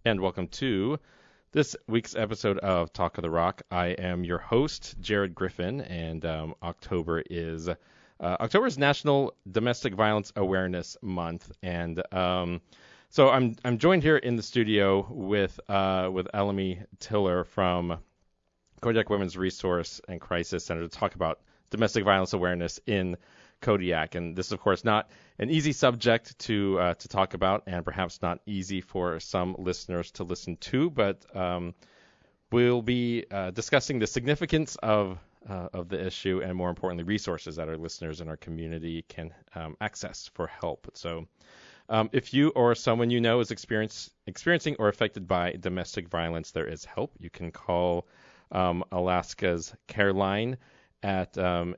and welcome to this week's episode of Talk of the Rock. I am your host, Jared Griffin, and October is National Domestic Violence Awareness Month, and so I'm joined here in the studio with Elamy Tiller from Kodiak Women's Resource and Crisis Center to talk about domestic violence awareness in Kodiak. And this is, of course, not an easy subject to talk about, and perhaps not easy for some listeners to listen to, but we'll be discussing the significance of the issue and, more importantly, resources that our listeners in our community can access for help. So if you or someone you know is experiencing or affected by domestic violence, there is help. You can call Alaska's Care Line at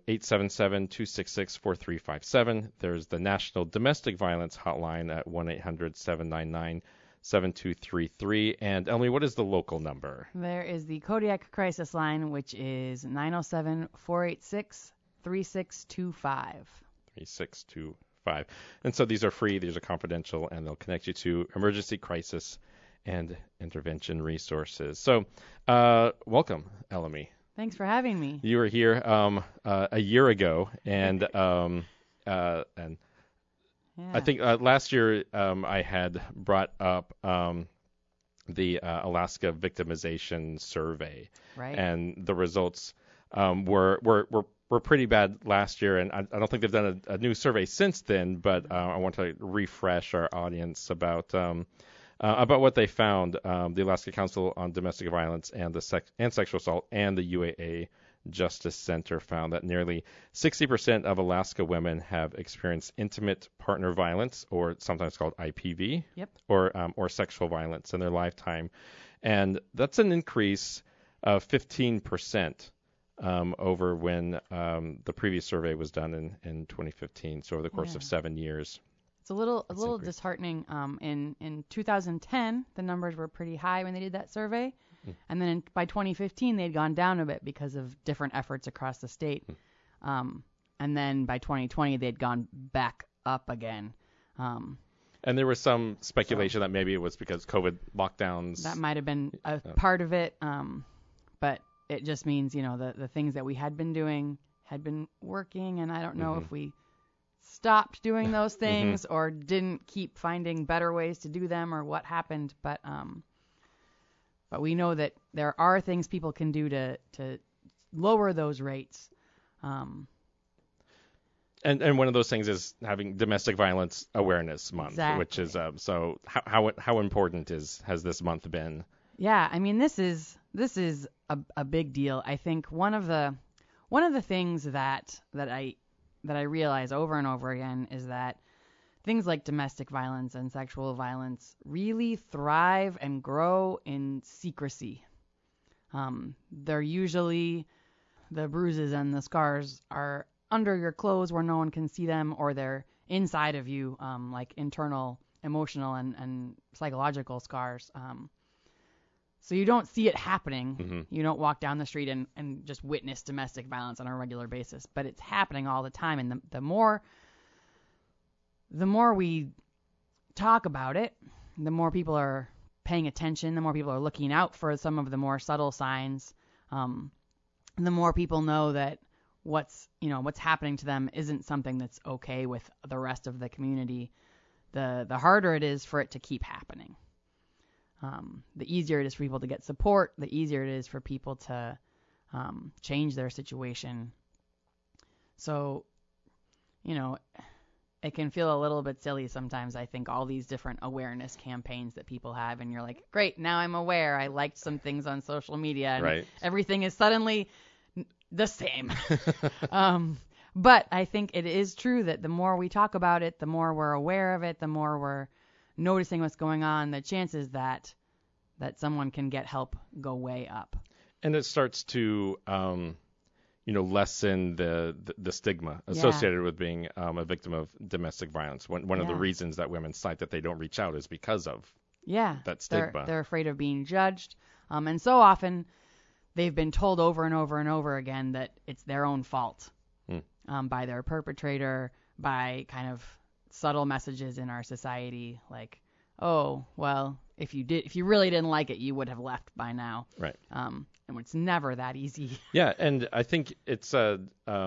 877-266-4357. There's the National Domestic Violence Hotline at 1-800-799-7233. And Elamy, what is the local number? There is the Kodiak Crisis Line, which is 907-486-3625. 3625. And so these are free, these are confidential, and they'll connect you to emergency crisis and intervention resources. So welcome, Elamy. Thanks for having me. You were here a year ago, and I think last year I had brought up the Alaska Victimization Survey, right? And the results were pretty bad last year, and I don't think they've done a new survey since then. But I want to refresh our audience about what they found. The Alaska Council on Domestic Violence and Sexual Assault and the UAA Justice Center found that nearly 60% of Alaska women have experienced intimate partner violence, or sometimes called IPV, or sexual violence in their lifetime, and that's an increase of 15% over when the previous survey was done in 2015. So over the course of 7 years. It's a little disheartening. In 2010, the numbers were pretty high when they did that survey, and then by 2015 they had gone down a bit because of different efforts across the state, and then by 2020 they had gone back up again. And there was some speculation that maybe it was because COVID lockdowns. That might have been a part of it, but it just means the things that we had been doing had been working, and I don't know if we stopped doing those things or didn't keep finding better ways to do them, or what happened, but we know that there are things people can do to lower those rates. And one of those things is having Domestic Violence Awareness Month, exactly. Which is so how important has this month been? Yeah, I mean this is a big deal. I think one of the things that I realize over and over again is that things like domestic violence and sexual violence really thrive and grow in secrecy. They're usually, the bruises and the scars are under your clothes where no one can see them, or they're inside of you, like internal emotional and psychological scars. So you don't see it happening. You don't walk down the street and just witness domestic violence on a regular basis, but it's happening all the time. And the more we talk about it, the more people are paying attention, the more people are looking out for some of the more subtle signs. The more people know that what's happening to them isn't something that's okay with the rest of the community, the harder it is for it to keep happening. The easier it is for people to get support, the easier it is for people to change their situation. So, it can feel a little bit silly sometimes, I think, all these different awareness campaigns that people have, and you're like, great, now I'm aware. I liked some things on social media, and everything is suddenly the same. But I think it is true that the more we talk about it, the more we're aware of it, the more we're noticing what's going on, the chances that someone can get help go way up. And it starts to lessen the stigma associated with being a victim of domestic violence. One of the reasons that women cite that they don't reach out is because of that stigma. They're afraid of being judged, and so often they've been told over and over and over again that it's their own fault by their perpetrator, by kind of subtle messages in our society like, oh, well, if you really didn't like it, you would have left by now. Right. And it's never that easy. Yeah, and I think it's I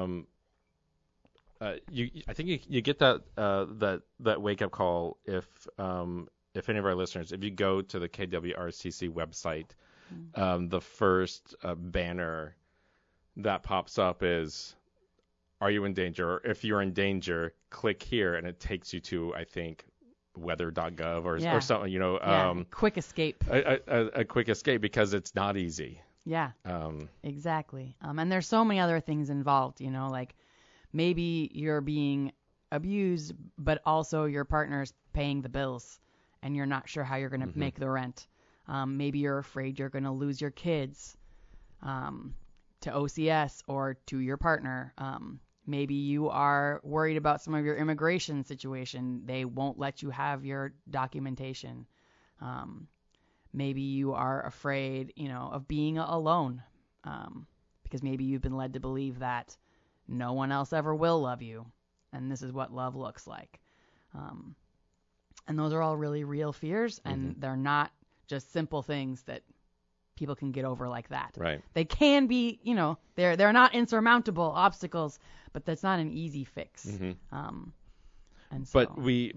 think you get that wake up call if any of our listeners, if you go to the KWRCC website, the first banner that pops up is, "Are you in danger?" Or if you're in danger, click here, and it takes you to, I think, weather.gov or something. Quick escape. A quick escape, because it's not easy. Yeah. Exactly. And there's so many other things involved. Like maybe you're being abused, but also your partner's paying the bills, and you're not sure how you're going to make the rent. Maybe you're afraid you're going to lose your kids to OCS or to your partner. Maybe you are worried about some of your immigration situation. They won't let you have your documentation. Maybe you are afraid, of being alone, because maybe you've been led to believe that no one else ever will love you, and this is what love looks like. And those are all really real fears, and they're not just simple things that people can get over like that. Right. They can be, they're not insurmountable obstacles, but that's not an easy fix. And so,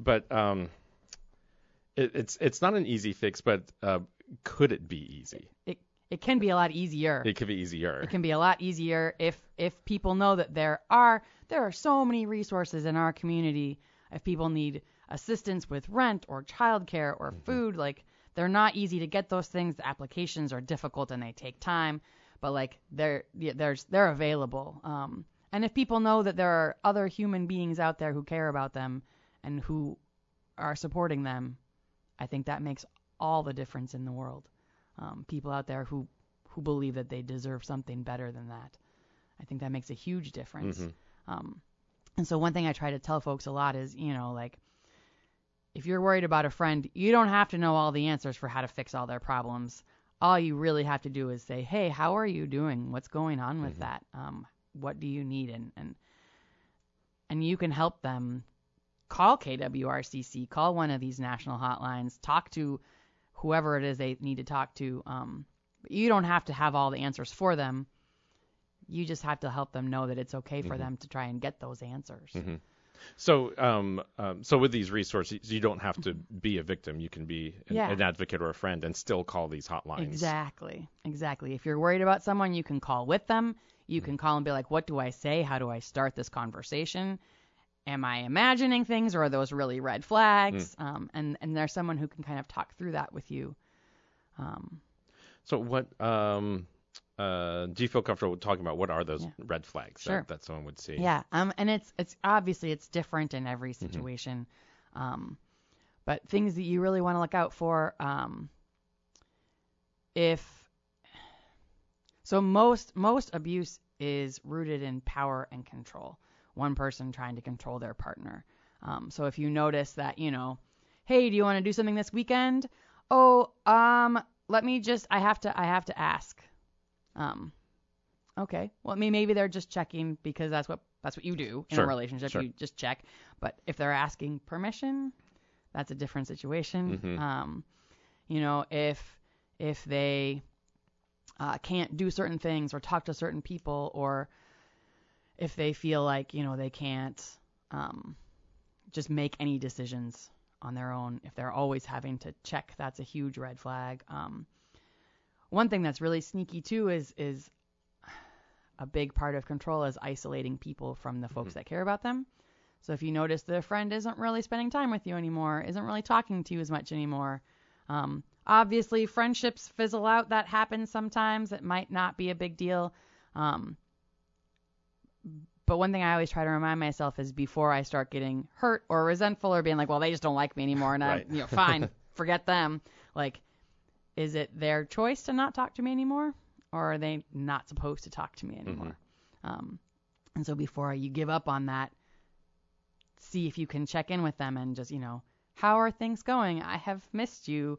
it's not an easy fix, but could it be easy? It can be a lot easier. It could be easier. It can be a lot easier if people know that there are so many resources in our community. If people need assistance with rent or childcare or food, like, they're not easy to get those things. The applications are difficult and they take time, but like they're available. And if people know that there are other human beings out there who care about them and who are supporting them, I think that makes all the difference in the world. People out there who believe that they deserve something better than that. I think that makes a huge difference. And so one thing I try to tell folks a lot is, like, if you're worried about a friend, you don't have to know all the answers for how to fix all their problems. All you really have to do is say, hey, how are you doing? What's going on with that? What do you need? And you can help them. Call KWRCC, call one of these national hotlines, talk to whoever it is they need to talk to. But you don't have to have all the answers for them. You just have to help them know that it's okay for them to try and get those answers. So with these resources, you don't have to be a victim. You can be an advocate or a friend and still call these hotlines. Exactly. If you're worried about someone, you can call with them. You can call and be like, what do I say? How do I start this conversation? Am I imagining things, or are those really red flags? And there's someone who can kind of talk through that with you. So what do you feel comfortable talking about? What are those red flags that someone would see? Yeah. And it's obviously it's different in every situation. But things that you really want to look out for, most abuse is rooted in power and control. One person trying to control their partner. So if you notice that, hey, do you want to do something this weekend? Oh, let me just, I have to ask. Okay. Well, maybe they're just checking because that's what you do in a relationship. You just check. But if they're asking permission, that's a different situation. If they can't do certain things or talk to certain people, or if they feel like, they can't just make any decisions on their own, if they're always having to check, that's a huge red flag. One thing that's really sneaky too is a big part of control is isolating people from the folks that care about them. So if you notice that a friend isn't really spending time with you anymore, isn't really talking to you as much anymore, obviously friendships fizzle out. That happens sometimes. It might not be a big deal. But one thing I always try to remind myself is before I start getting hurt or resentful or being like, well, they just don't like me anymore, and right. Fine, forget them. Like, is it their choice to not talk to me anymore, or are they not supposed to talk to me anymore? And so before you give up on that, see if you can check in with them and just, how are things going? I have missed you.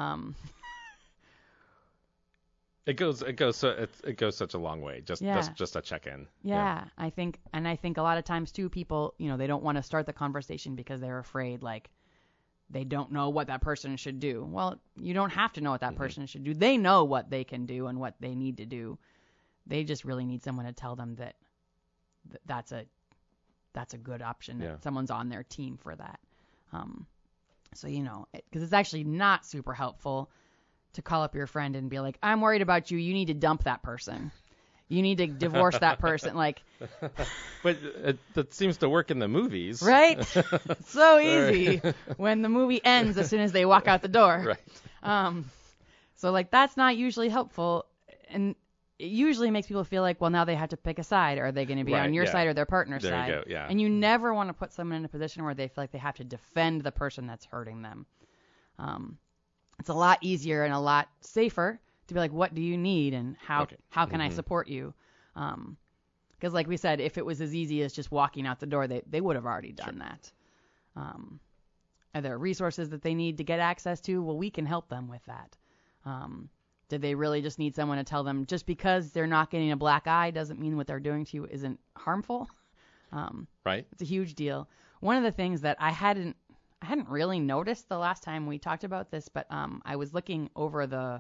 It goes such a long way. Just a check-in. Yeah. I think a lot of times too, people, they don't want to start the conversation because they're afraid, like, they don't know what that person should do. Well, you don't have to know what that person should do. They know what they can do and what they need to do. They just really need someone to tell them that that's a good option. Yeah. That someone's on their team for that. So, because it's actually not super helpful to call up your friend and be like, I'm worried about you. You need to dump that person. You need to divorce that person. Like, but that seems to work in the movies. right? It's so easy when the movie ends as soon as they walk out the door. Right. So like that's not usually helpful, and it usually makes people feel like, well, now they have to pick a side. Are they going to be Right, on your yeah. side or their partner's There you side? go, yeah. And you never want to put someone in a position where they feel like they have to defend the person that's hurting them. It's a lot easier and a lot safer to be like, what do you need and how can I support you? Because like we said, if it was as easy as just walking out the door, they would have already done that. Are there resources that they need to get access to? Well, we can help them with that. Did they really just need someone to tell them just because they're not getting a black eye doesn't mean what they're doing to you isn't harmful? Right. It's a huge deal. One of the things that I hadn't really noticed the last time we talked about this, but I was looking over the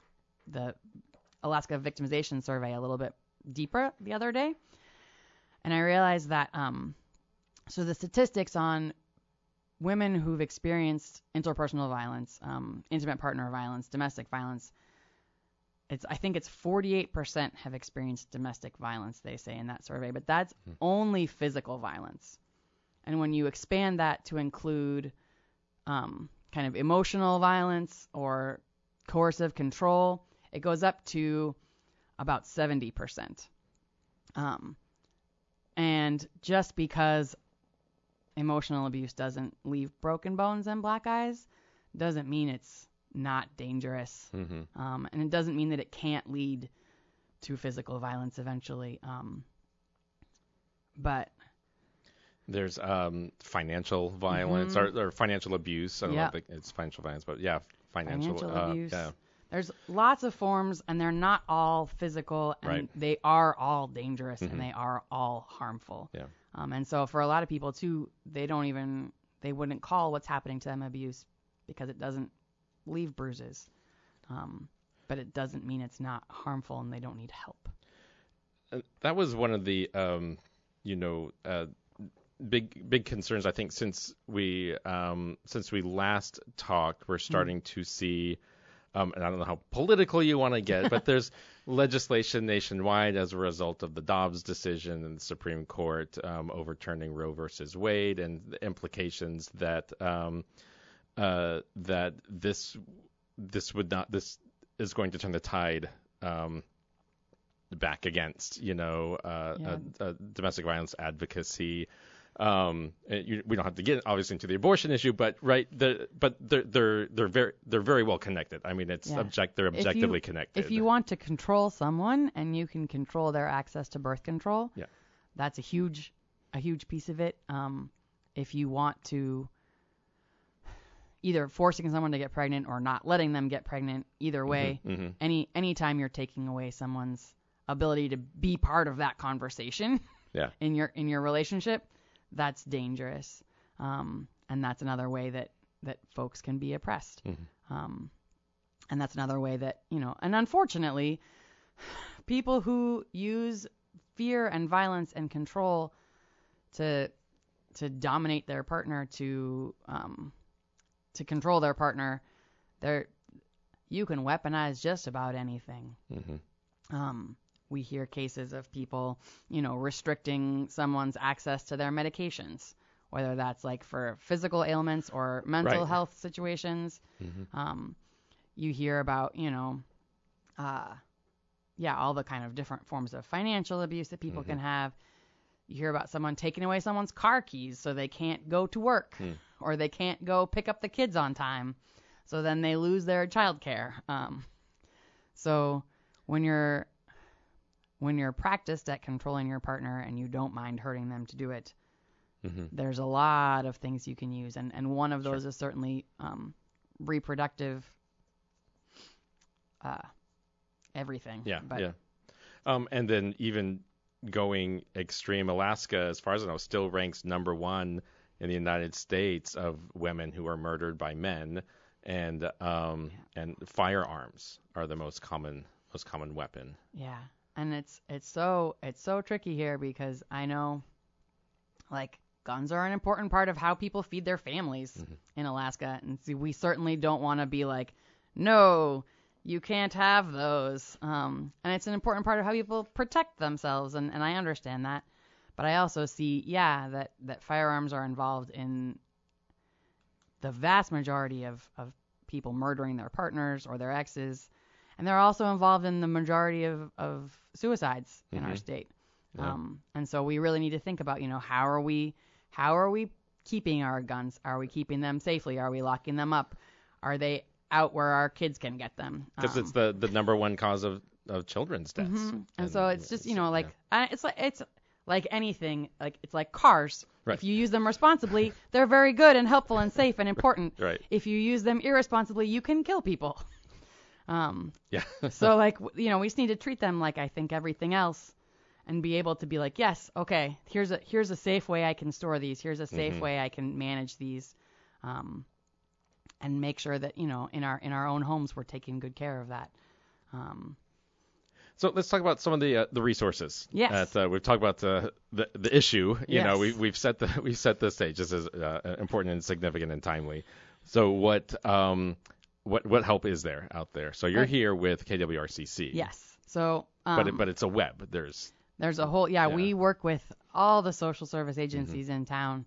Alaska Victimization Survey a little bit deeper the other day, and I realized that so the statistics on women who've experienced interpersonal violence, intimate partner violence, domestic violence, I think it's 48% have experienced domestic violence, they say in that survey, but that's only physical violence. And when you expand that to include kind of emotional violence or coercive control, it goes up to about 70%. And just because emotional abuse doesn't leave broken bones and black eyes doesn't mean it's not dangerous. And it doesn't mean that it can't lead to physical violence eventually. But there's financial violence or financial abuse. I don't know if it's financial violence, but yeah, financial abuse. Yeah. There's lots of forms, and they're not all physical, and Right. they are all dangerous, and they are all harmful. Yeah. And so for a lot of people too, they wouldn't call what's happening to them abuse because it doesn't leave bruises. But it doesn't mean it's not harmful and they don't need help. That was one of the big concerns, I think, since we last talked. We're starting to see, and I don't know how political you want to get, but there's legislation nationwide as a result of the Dobbs decision in the Supreme Court overturning Roe versus Wade, and the implications that that this is going to turn the tide back against domestic violence advocacy. We don't have to get obviously into the abortion issue, but right, they're very well connected. I mean, they're objectively connected. If you want to control someone and you can control their access to birth control, that's a huge piece of it. If you want to either forcing someone to get pregnant or not letting them get pregnant, either way, anytime you're taking away someone's ability to be part of that conversation in your relationship, that's dangerous. And that's another way that folks can be oppressed. And that's another way that, and unfortunately, people who use fear and violence and control to dominate their partner, to control their partner, you can weaponize just about anything. We hear cases of people, restricting someone's access to their medications, whether that's like for physical ailments or mental health situations. You hear about, all the kind of different forms of financial abuse that people can have. You hear about someone taking away someone's car keys so they can't go to work or they can't go pick up the kids on time. So then they lose their child care. So when you're practiced at controlling your partner and you don't mind hurting them to do it, there's a lot of things you can use. And one of those is certainly reproductive everything. And then even going extreme, Alaska, as far as I know, still ranks number one in the United States of women who are murdered by men, and firearms are the most common weapon. Yeah. And it's so tricky here because I know, like, guns are an important part of how people feed their families in Alaska, and so we certainly don't want to be like, no, you can't have those. And it's an important part of how people protect themselves, and I understand that. But I also see, that firearms are involved in the vast majority of people murdering their partners or their exes. And they're also involved in the majority of suicides in our state. Yeah. And so we really need to think about, how are we keeping our guns? Are we keeping them safely? Are we locking them up? Are they out where our kids can get them? Because it's the number one cause of children's deaths. And so it's just, it's like anything, like it's like cars. Right. If you use them responsibly, they're very good and helpful and safe and important. Right. If you use them irresponsibly, you can kill people. Yeah. So we just need to treat them like I think everything else, and be able to be like, yes, okay, here's a safe way I can store these. Here's a safe way I can manage these, and make sure that in our own homes we're taking good care of that. So let's talk about some of the resources. Yes. We've talked about the issue. Yes. We've set the stage. This is important and significant and timely. So what help is there out there? So you're here with KWRCC. Yes. So but it's a web. There's a whole we work with all the social service agencies in town,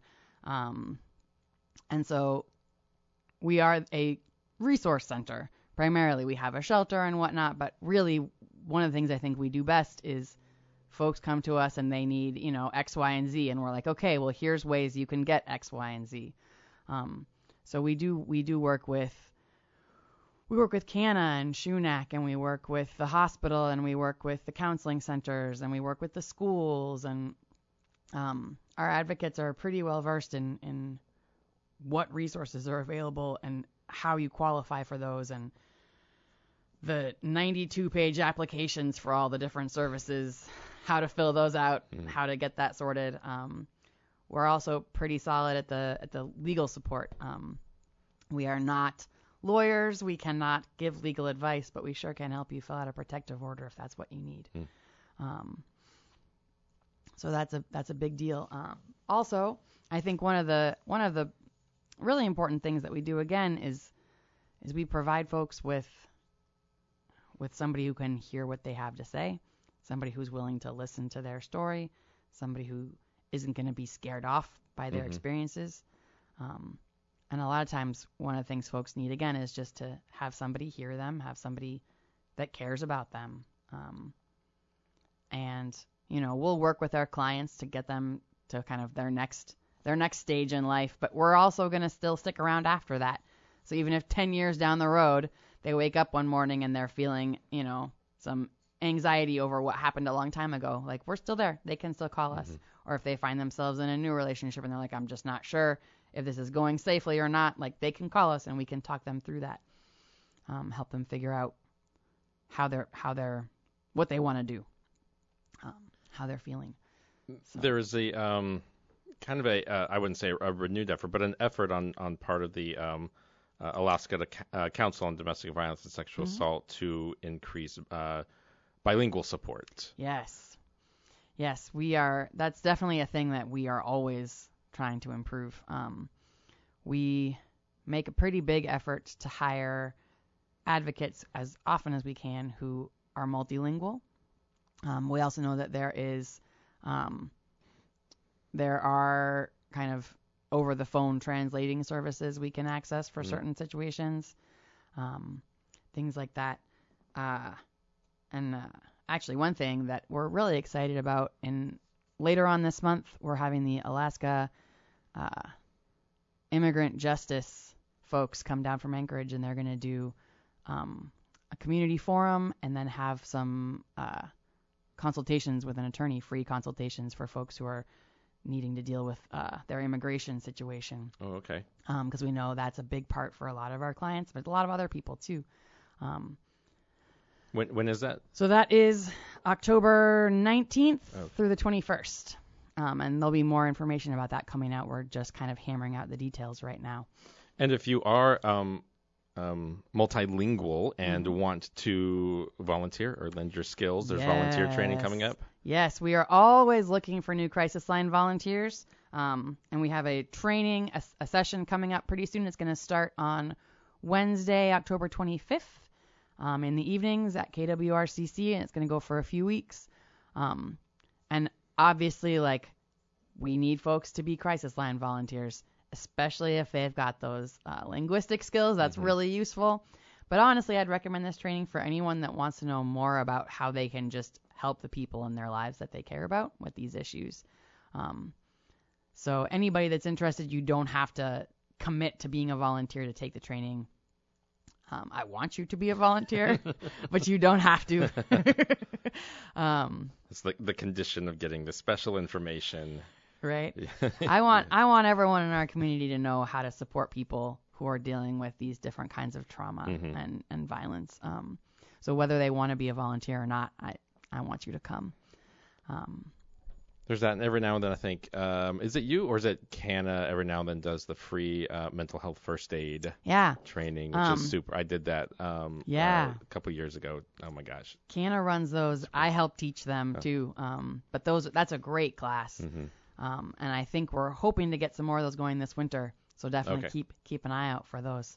and so we are a resource center primarily. We have a shelter and whatnot, but really one of the things I think we do best is folks come to us and they need, X, Y, and Z, and we're like, okay, well, here's ways you can get X, Y, and Z. So we do work with CANA and SHUNAC, and we work with the hospital, and we work with the counseling centers, and we work with the schools, and our advocates are pretty well versed in what resources are available and how you qualify for those, and the 92-page applications for all the different services, how to fill those out, how to get that sorted. We're also pretty solid at the legal support. We are not lawyers. We cannot give legal advice, but we sure can help you fill out a protective order if that's what you need. So that's a big deal. Also, I think one of the really important things that we do again is we provide folks with somebody who can hear what they have to say, somebody who's willing to listen to their story, somebody who isn't going to be scared off by their experiences. And a lot of times one of the things folks need, again, is just to have somebody hear them, have somebody that cares about them. And, we'll work with our clients to get them to kind of their next stage in life, but we're also going to still stick around after that. So even if 10 years down the road, they wake up one morning and they're feeling, some anxiety over what happened a long time ago, like, we're still there. They can still call us. Or if they find themselves in a new relationship and they're like, I'm just not sure if this is going safely or not, like, they can call us and we can talk them through that, help them figure out what they want to do, how they're feeling. So. There is a kind of I wouldn't say a renewed effort, but an effort on part of the Alaska Council on Domestic Violence and Sexual Assault to increase bilingual support. Yes, we are. That's definitely a thing that we are always trying to improve. We make a pretty big effort to hire advocates as often as we can who are multilingual. We also know that there are kind of over-the-phone translating services we can access for certain situations, things like that. Actually, one thing that we're really excited about, later on this month, we're having the Alaska immigrant justice folks come down from Anchorage, and they're going to do a community forum and then have some consultations with an attorney, free consultations for folks who are needing to deal with their immigration situation. Oh, okay. Because we know that's a big part for a lot of our clients, but a lot of other people too. When is that? So that is October 19th through the 21st. And there'll be more information about that coming out. We're just kind of hammering out the details right now. And if you are multilingual and want to volunteer or lend your skills, there's volunteer training coming up. Yes, we are always looking for new crisis line volunteers. And we have a training, a session coming up pretty soon. It's going to start on Wednesday, October 25th, in the evenings at KWRCC, and it's going to go for a few weeks. And obviously, like, we need folks to be crisis line volunteers, especially if they've got those linguistic skills. That's really useful. But honestly, I'd recommend this training for anyone that wants to know more about how they can just help the people in their lives that they care about with these issues. So anybody that's interested, you don't have to commit to being a volunteer to take the training. I want you to be a volunteer, but you don't have to. It's like the condition of getting the special information. Right. I want everyone in our community to know how to support people who are dealing with these different kinds of trauma and violence. So whether they want to be a volunteer or not, I want you to come. There's that, and every now and then I think, is it you or is it Canna every now and then does the free mental health first aid training, which is super. I did that a couple years ago. Oh my gosh. Canna runs those. I help teach them too. But that's a great class. And I think we're hoping to get some more of those going this winter. So definitely keep an eye out for those.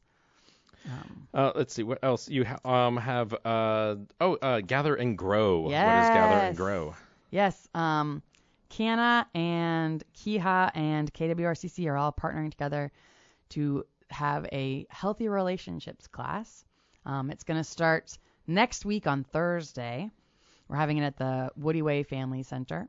Let's see what else you have. Gather and Grow. Yes. What is Gather and Grow? Yes. Canna and Kiha and KWRCC are all partnering together to have a healthy relationships class. It's going to start next week on Thursday. We're having it at the Woody Way Family Center.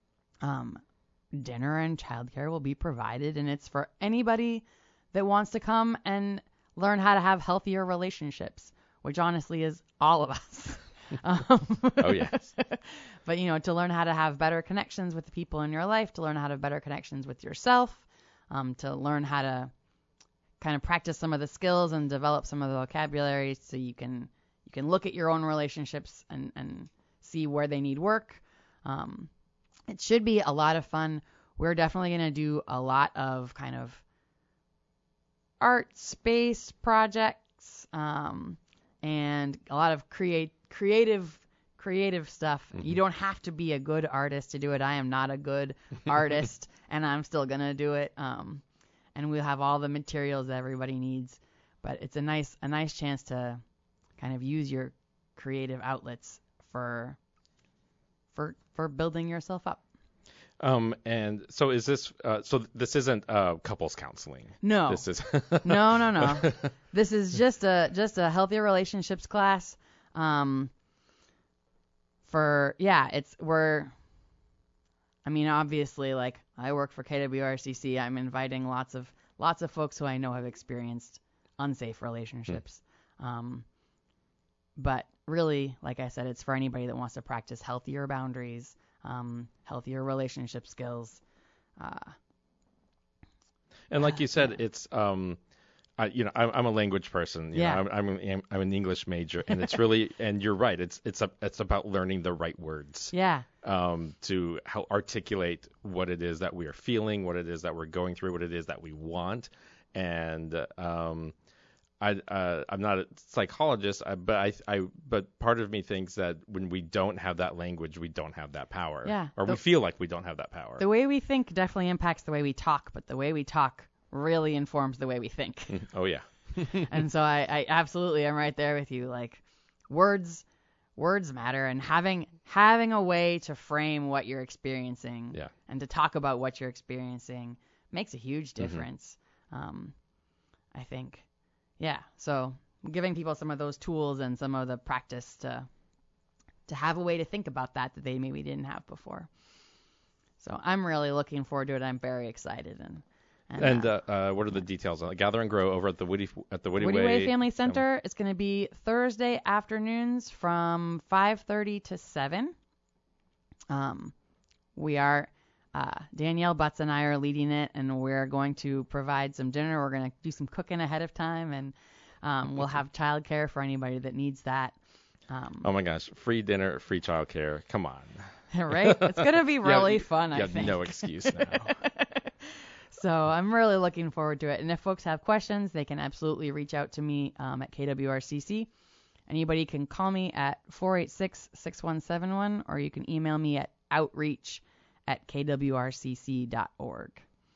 Dinner and childcare will be provided, and it's for anybody that wants to come and learn how to have healthier relationships, which honestly is all of us. Oh, yes. But, to learn how to have better connections with the people in your life, to learn how to have better connections with yourself, to learn how to kind of practice some of the skills and develop some of the vocabulary so you can look at your own relationships and see where they need work. It should be a lot of fun. We're definitely going to do a lot of kind of art space projects and a lot of creative stuff. You don't have to be a good artist to do it. I am not a good artist, and I'm still going to do it. And we'll have all the materials that everybody needs. But it's a nice chance to kind of use your creative outlets for building yourself up. And so is this? So this isn't couples counseling. No. This is. No. This is just a healthy relationships class. Obviously, like, I work for KWRCC. I'm inviting lots of folks who I know have experienced unsafe relationships. But really, like I said, it's for anybody that wants to practice healthier boundaries, healthier relationship skills. And like you said, it's I'm a language person. I'm an English major, and it's really, and you're right. It's about learning the right words. Yeah. To how articulate what it is that we are feeling, what it is that we're going through, what it is that we want, and I'm not a psychologist, but part of me thinks that when we don't have that language, we don't have that power. Yeah. Or we feel like we don't have that power. The way we think definitely impacts the way we talk, but the way we talk really informs the way we think. Oh, yeah. And so I absolutely am right there with you. Like, words matter, and having a way to frame what you're experiencing and to talk about what you're experiencing makes a huge difference. I think. Yeah, so giving people some of those tools and some of the practice to have a way to think about that they maybe didn't have before. So I'm really looking forward to it. I'm very excited. And what are the details on it? Gather and Grow over at the Woody Way Family Center. It's going to be Thursday afternoons from 5:30 to 7. We are Danielle Butts and I are leading it, and we're going to provide some dinner. We're going to do some cooking ahead of time, and we'll have childcare for anybody that needs that. Oh my gosh, free dinner, free childcare. Come on. Right? It's going to be really fun, I You have think. no excuse now. So I'm really looking forward to it. And if folks have questions, they can absolutely reach out to me at KWRCC. Anybody can call me at 486-6171, or you can email me at outreach@kwrcc.org.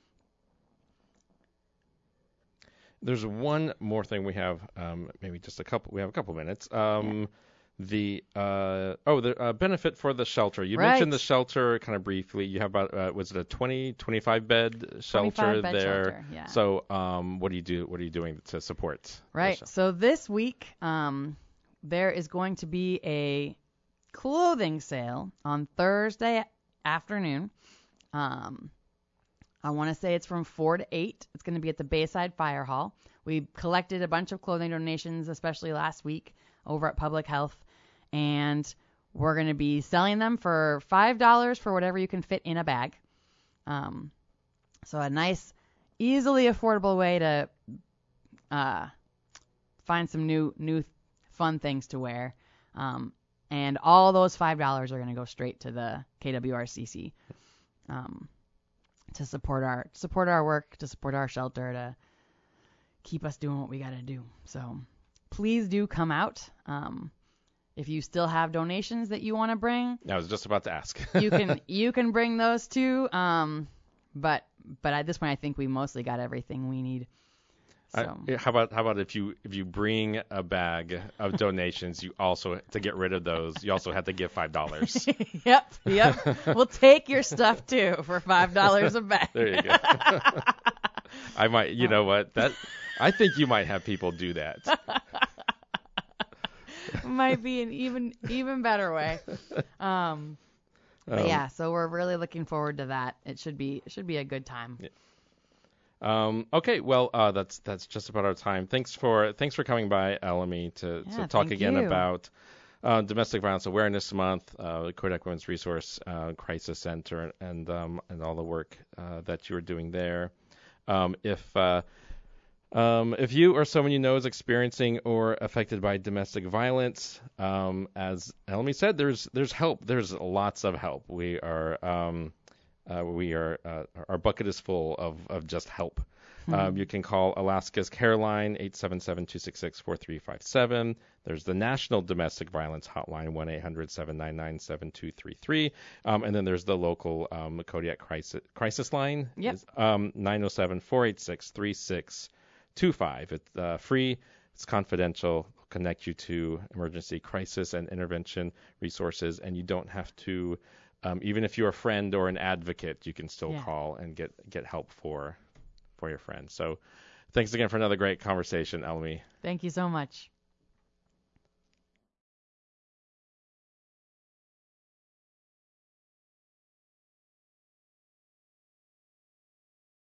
There's one more thing we have, maybe just a couple. We have a couple minutes. The benefit for the shelter. You mentioned the shelter kind of briefly. You have about was it a 25 bed shelter 25 bed there? Shelter, yeah. So what do you do? What are you doing to support? Right. So this week there is going to be a clothing sale on Thursday afternoon. I want to say it's from 4 to 8. It's going to be at the Bayside Fire Hall. We collected a bunch of clothing donations, especially last week, over at Public Health, and we're going to be selling them for $5 for whatever you can fit in a bag. So a nice, easily affordable way to find some new fun things to wear. And all those $5 are going to go straight to the KWRCC to support our work, to support our shelter, to keep us doing what we got to do. So please do come out. If you still have donations that you want to bring, I was just about to ask. you can bring those too. But at this point, I think we mostly got everything we need. So. How about if you bring a bag of donations, you also, to get rid of those, you also have to give $5. Yep. We'll take your stuff too for $5 a bag. There you go. I might, you know what? I think you might have people do that. Might be an even better way. But yeah, so we're really looking forward to that. It should be a good time. Yeah. Okay, well, that's just about our time. Thanks for coming by, Elamy, to talk again about Domestic Violence Awareness Month, Kodiak Women's Resource Crisis Center, and all the work that you're doing there. If you or someone you know is experiencing or affected by domestic violence, as Elamy said, there's help. There's lots of help. Our bucket is full of just help. You can call Alaska's Care Line, 877-266-4357. There's the National Domestic Violence Hotline, 1-800-799-7233. And then there's the local Kodiak Crisis Line, 907-486-3625. It's free. It's confidential. It'll connect you to emergency crisis and intervention resources, and you don't have to. Even if you're a friend or an advocate, you can still call and get help for your friends. So thanks again for another great conversation, Elamy. Thank you so much.